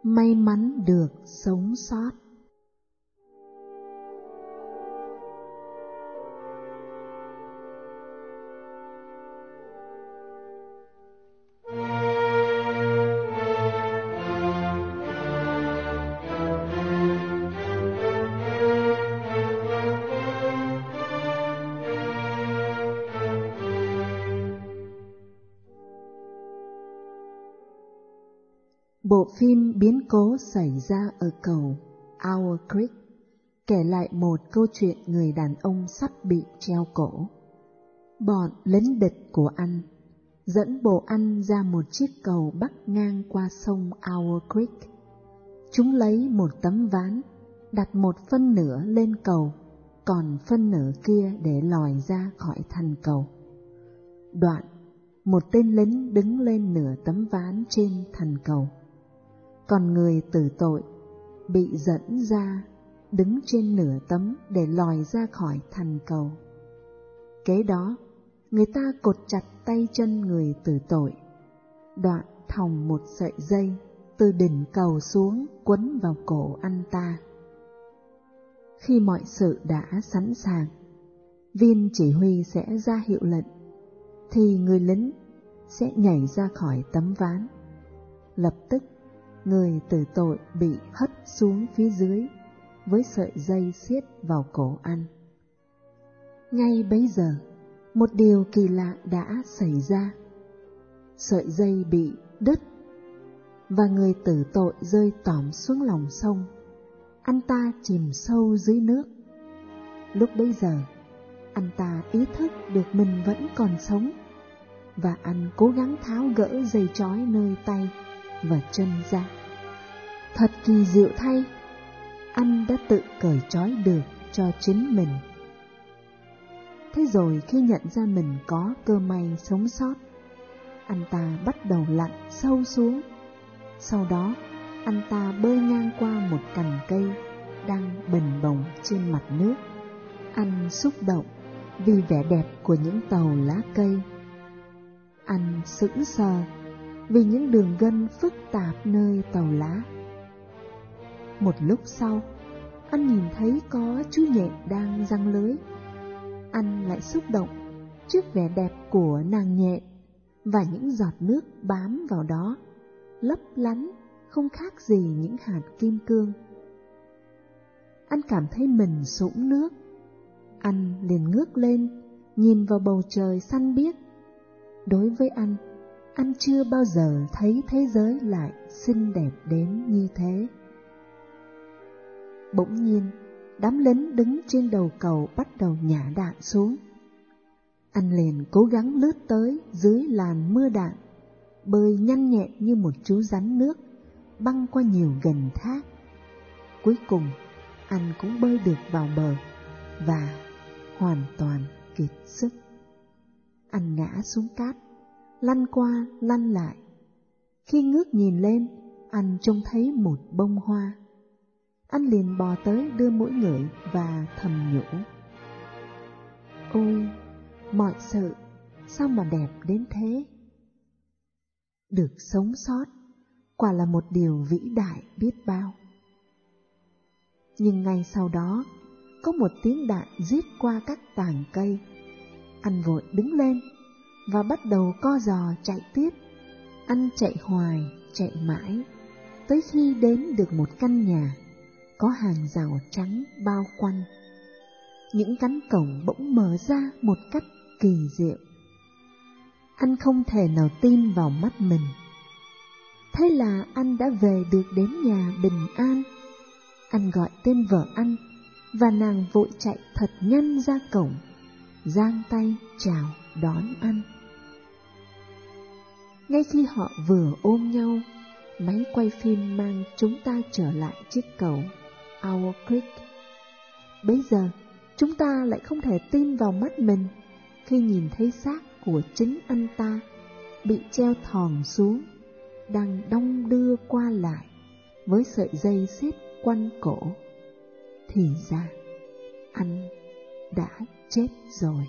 may mắn được sống sót. Bộ phim biến cố xảy ra ở cầu Owl Creek kể lại một câu chuyện người đàn ông sắp bị treo cổ. Bọn lính địch của anh dẫn bộ anh ra một chiếc cầu bắc ngang qua sông Owl Creek. Chúng lấy một tấm ván, đặt một phân nửa lên cầu, còn phân nửa kia để lòi ra khỏi thành cầu. Đoạn, một tên lính đứng lên nửa tấm ván trên thành cầu, còn người tử tội bị dẫn ra đứng trên nửa tấm để lòi ra khỏi thành cầu. Kế đó, người ta cột chặt tay chân người tử tội, đoạn thòng một sợi dây từ đỉnh cầu xuống quấn vào cổ anh ta. Khi mọi sự đã sẵn sàng, viên chỉ huy sẽ ra hiệu lệnh, thì người lính sẽ nhảy ra khỏi tấm ván. Lập tức, người tử tội bị hất xuống phía dưới với sợi dây siết vào cổ anh. Ngay bấy giờ, một điều kỳ lạ đã xảy ra. Sợi dây bị đứt và người tử tội rơi tỏm xuống lòng sông. Anh ta chìm sâu dưới nước. Lúc bấy giờ, anh ta ý thức được mình vẫn còn sống, và anh cố gắng tháo gỡ dây trói nơi tay và chân ra. Thật kỳ diệu thay, anh đã tự cởi trói được cho chính mình. Thế rồi khi nhận ra mình có cơ may sống sót, anh ta bắt đầu lặn sâu xuống. Sau đó, anh ta bơi ngang qua một cành cây đang bềnh bồng trên mặt nước. Anh xúc động vì vẻ đẹp của những tàu lá cây. Anh sững sờ vì những đường gân phức tạp nơi tàu lá. Một lúc sau, anh nhìn thấy có chú nhện đang giăng lưới. Anh lại xúc động trước vẻ đẹp của nàng nhện và những giọt nước bám vào đó, lấp lánh không khác gì những hạt kim cương. Anh cảm thấy mình sũng nước. Anh liền ngước lên, nhìn vào bầu trời xanh biếc. Đối với anh chưa bao giờ thấy thế giới lại xinh đẹp đến như thế. Bỗng nhiên, đám lính đứng trên đầu cầu bắt đầu nhả đạn xuống. Anh liền cố gắng lướt tới dưới làn mưa đạn, bơi nhanh nhẹn như một chú rắn nước, băng qua nhiều gành thác. Cuối cùng, anh cũng bơi được vào bờ và hoàn toàn kiệt sức. Anh ngã xuống cát, lăn qua lăn lại. Khi ngước nhìn lên, anh trông thấy một bông hoa. Anh liền bò tới đưa mũi ngửi và thầm nhủ: ôi, mọi sự sao mà đẹp đến thế. Được sống sót quả là một điều vĩ đại biết bao. Nhưng ngay sau đó, có một tiếng đạn rít qua các tàng cây. Anh vội đứng lên và bắt đầu co giò chạy tiếp. Anh chạy hoài, chạy mãi, tới khi đến được một căn nhà có hàng rào trắng bao quanh. Những cánh cổng bỗng mở ra một cách kỳ diệu. Anh không thể nào tin vào mắt mình. Thế là anh đã về được đến nhà bình an. Anh gọi tên vợ anh, và nàng vội chạy thật nhanh ra cổng, giang tay chào đón anh. Ngay khi họ vừa ôm nhau, máy quay phim mang chúng ta trở lại chiếc cầu Owl Creek. Bấy giờ, chúng ta lại không thể tin vào mắt mình khi nhìn thấy xác của chính anh ta bị treo thòng xuống, đang đong đưa qua lại với sợi dây xếp quanh cổ. Thì ra, anh đã chết rồi.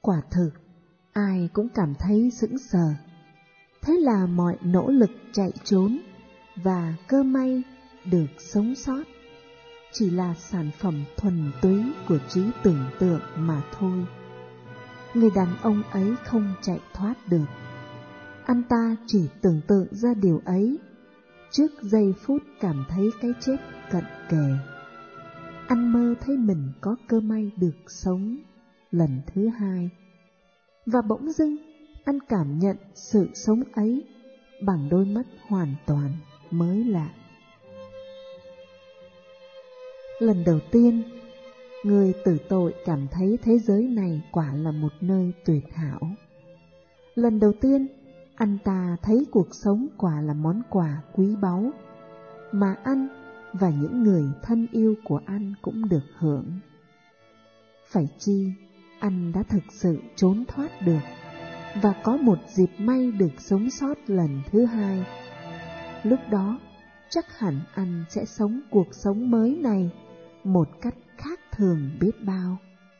Quả thực, ai cũng cảm thấy sững sờ. Thế là mọi nỗ lực chạy trốn và cơ may được sống sót chỉ là sản phẩm thuần túy của trí tưởng tượng mà thôi. Người đàn ông ấy không chạy thoát được. Anh ta chỉ tưởng tượng ra điều ấy trước giây phút cảm thấy cái chết cận kề. Anh mơ thấy mình có cơ may được sống lần thứ hai, và bỗng dưng anh cảm nhận sự sống ấy bằng đôi mắt hoàn toàn mới lạ. Lần đầu tiên, người tử tội cảm thấy thế giới này quả là một nơi tuyệt hảo. Lần đầu tiên, anh ta thấy cuộc sống quả là món quà quý báu mà anh và những người thân yêu của anh cũng được hưởng. Phải chi, anh đã thực sự trốn thoát được và có một dịp may được sống sót lần thứ hai. Lúc đó, chắc hẳn anh sẽ sống cuộc sống mới này một cách khác thường biết bao.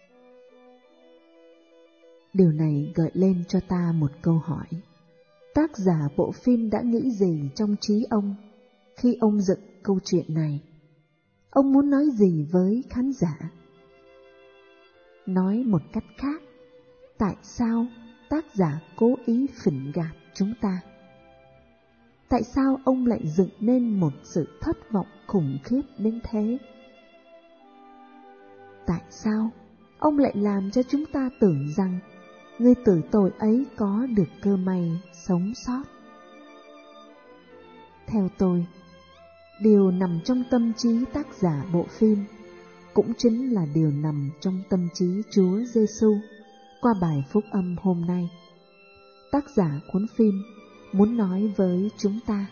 Điều này gợi lên cho ta một câu hỏi. Tác giả bộ phim đã nghĩ gì trong trí ông khi ông dựng câu chuyện này? Ông muốn nói gì với khán giả? Nói một cách khác, tại sao tác giả cố ý phỉnh gạt chúng ta? Tại sao ông lại dựng nên một sự thất vọng khủng khiếp đến thế? Tại sao ông lại làm cho chúng ta tưởng rằng người tử tội ấy có được cơ may sống sót? Theo tôi, điều nằm trong tâm trí tác giả bộ phim cũng chính là điều nằm trong tâm trí Chúa Giêsu qua bài phúc âm hôm nay. Tác giả cuốn phim muốn nói với chúng ta.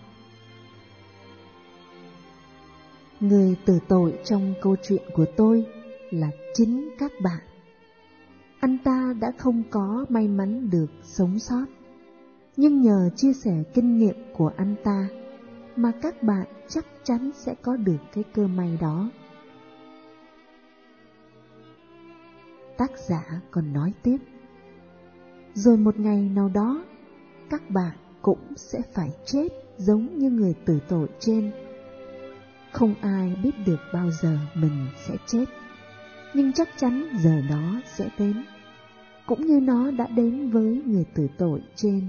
Người tử tội trong câu chuyện của tôi là chính các bạn. Anh ta đã không có may mắn được sống sót, nhưng nhờ chia sẻ kinh nghiệm của anh ta mà các bạn chắc chắn sẽ có được cái cơ may đó. Tác giả còn nói tiếp, rồi một ngày nào đó, các bạn cũng sẽ phải chết giống như người tử tội trên. Không ai biết được bao giờ mình sẽ chết, nhưng chắc chắn giờ đó sẽ đến, cũng như nó đã đến với người tử tội trên.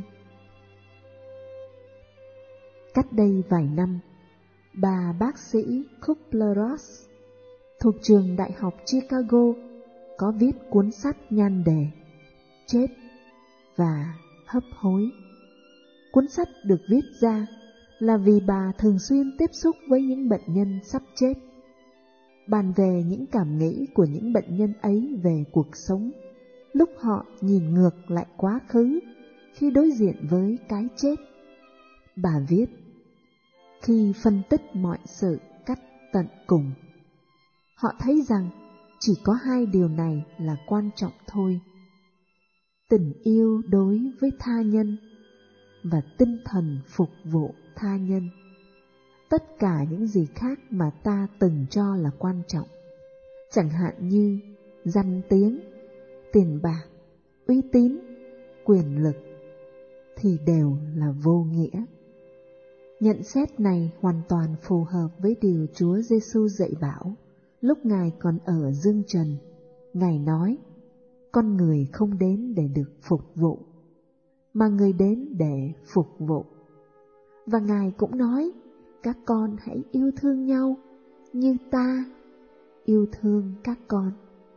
Cách đây vài năm, bà bác sĩ Kubler-Ross thuộc trường Đại học Chicago có viết cuốn sách nhan đề Chết và hấp hối. Cuốn sách được viết ra là vì bà thường xuyên tiếp xúc với những bệnh nhân sắp chết, bàn về những cảm nghĩ của những bệnh nhân ấy về cuộc sống lúc họ nhìn ngược lại quá khứ khi đối diện với cái chết. Bà viết, khi phân tích mọi sự cách tận cùng, họ thấy rằng chỉ có hai điều này là quan trọng thôi: tình yêu đối với tha nhân và tinh thần phục vụ tha nhân. Tất cả những gì khác mà ta từng cho là quan trọng, chẳng hạn như danh tiếng, tiền bạc, uy tín, quyền lực, thì đều là vô nghĩa. Nhận xét này hoàn toàn phù hợp với điều Chúa Giêsu dạy bảo lúc Ngài còn ở dương trần. Ngài nói, con người không đến để được phục vụ, mà người đến để phục vụ. Và Ngài cũng nói, các con hãy yêu thương nhau như ta yêu thương các con.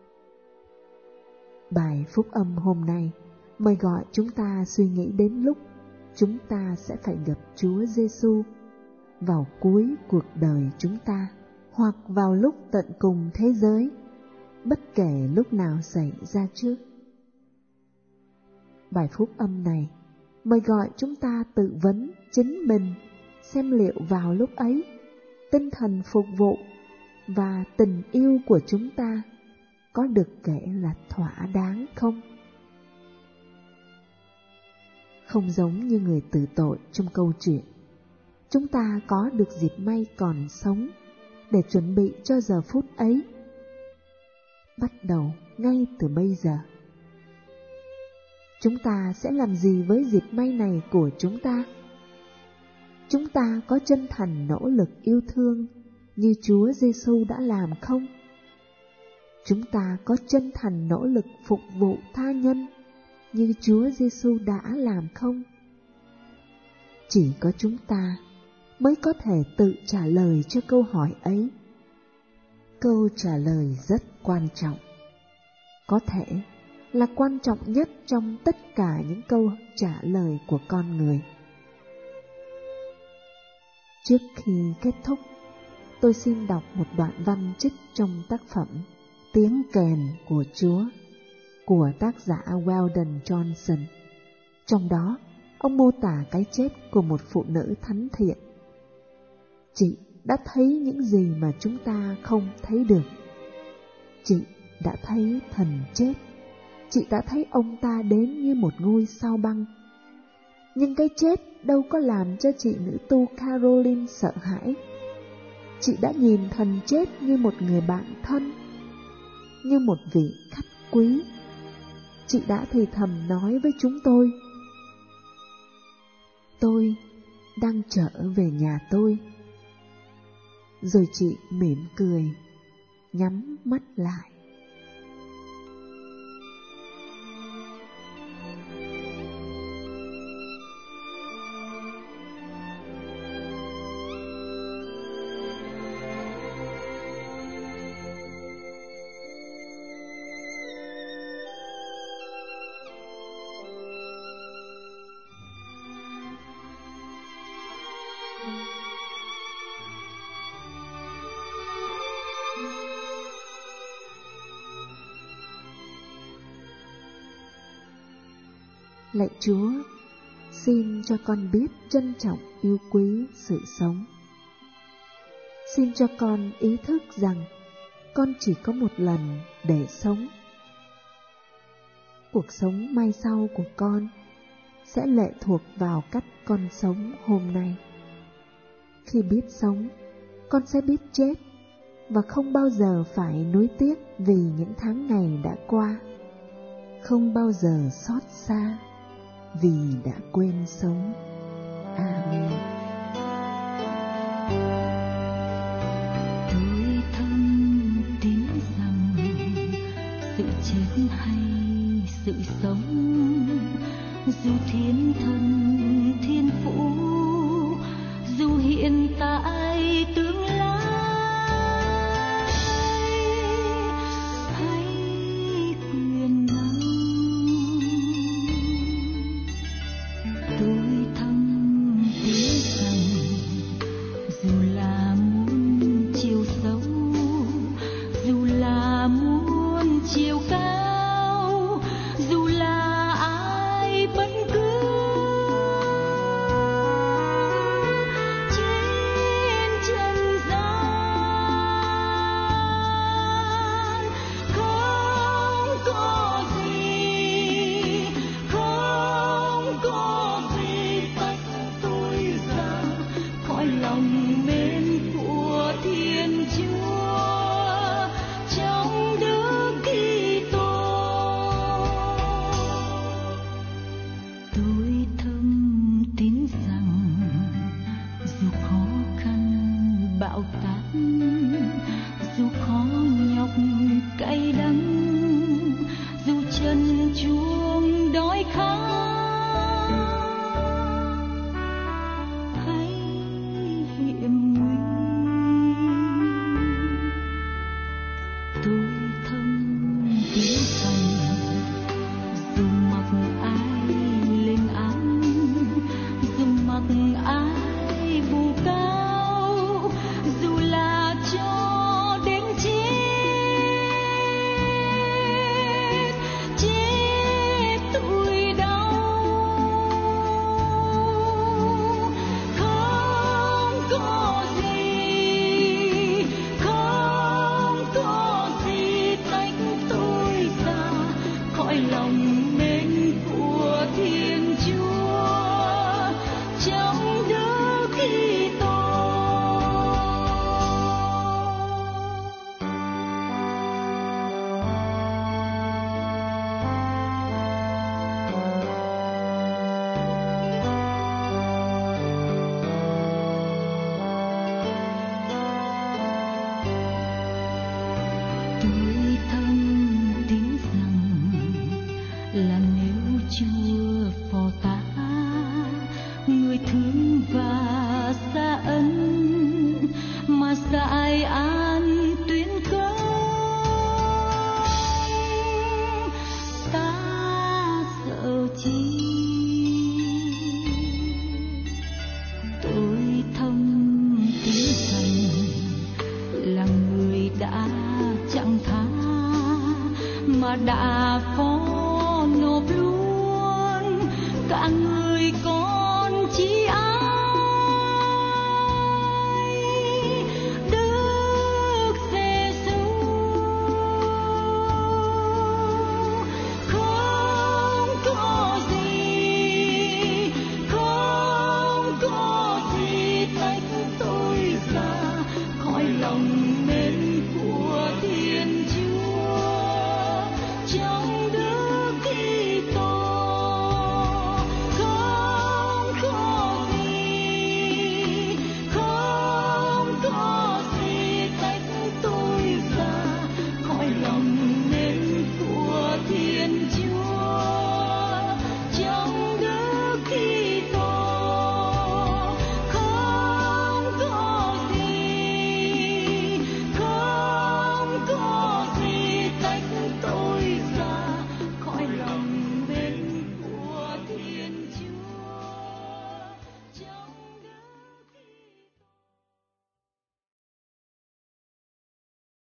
Bài phúc âm hôm nay mời gọi chúng ta suy nghĩ đến lúc chúng ta sẽ phải gặp Chúa Giêsu vào cuối cuộc đời chúng ta, hoặc vào lúc tận cùng thế giới, bất kể lúc nào xảy ra trước. Bài phúc âm này mời gọi chúng ta tự vấn chính mình xem liệu vào lúc ấy tinh thần phục vụ và tình yêu của chúng ta có được kể là thỏa đáng không? Không giống như người tử tội trong câu chuyện, chúng ta có được dịp may còn sống để chuẩn bị cho giờ phút ấy. Bắt đầu ngay từ bây giờ, chúng ta sẽ làm gì với dịp may này của chúng ta? Chúng ta có chân thành nỗ lực yêu thương như Chúa Giêsu đã làm không? Chúng ta có chân thành nỗ lực phục vụ tha nhân như Chúa Giêsu đã làm không? Chỉ có chúng ta mới có thể tự trả lời cho câu hỏi ấy. Câu trả lời rất quan trọng, có thể là quan trọng nhất trong tất cả những câu trả lời của con người. Trước khi kết thúc, tôi xin đọc một đoạn văn trích trong tác phẩm Tiếng kèn của Chúa của tác giả Weldon Johnson. Trong đó, ông mô tả cái chết của một phụ nữ thánh thiện. Chị đã thấy những gì mà chúng ta không thấy được. Chị đã thấy thần chết. Chị đã thấy ông ta đến như một ngôi sao băng. Nhưng cái chết đâu có làm cho chị nữ tu Caroline sợ hãi. Chị đã nhìn thần chết như một người bạn thân, như một vị khách quý. Chị đã thì thầm nói với chúng tôi đang trở về nhà tôi. Rồi chị mỉm cười, nhắm mắt lại. Lạy Chúa, xin cho con biết trân trọng yêu quý sự sống. Xin cho con ý thức rằng con chỉ có một lần để sống. Cuộc sống mai sau của con sẽ lệ thuộc vào cách con sống hôm nay. Khi biết sống, con sẽ biết chết và không bao giờ phải nuối tiếc vì những tháng ngày đã qua, không bao giờ xót xa vì đã quên sống. Amen. Tôi thầm tin rằng sự chết hay sự sống, dù thiên thần thiên phụ, dù hiện tại tương lai, hay quyền năng, tôi thầm tin rằng dù là muôn chiều sâu, dù là muôn chiều cao, dù là ai bất cứ trên trần gian, không có gì tách tôi ra khỏi lòng mến của Thiên Chúa trong Đức Kitô. Tôi thầm tin rằng dù khó khăn bão táp, dù khó nhọc cay đắng, dù chân chuông đói khát hay hiểm nguy, tôi thầm tin rằng dù mặc ai lên án, dù mặc ai vu cáo, dù là cho đến chết tôi đau, không có gì tách tôi ra khỏi lòng mến của Thiên Chúa trong Đức Kitô. mà đã phó nộp luôn cả người con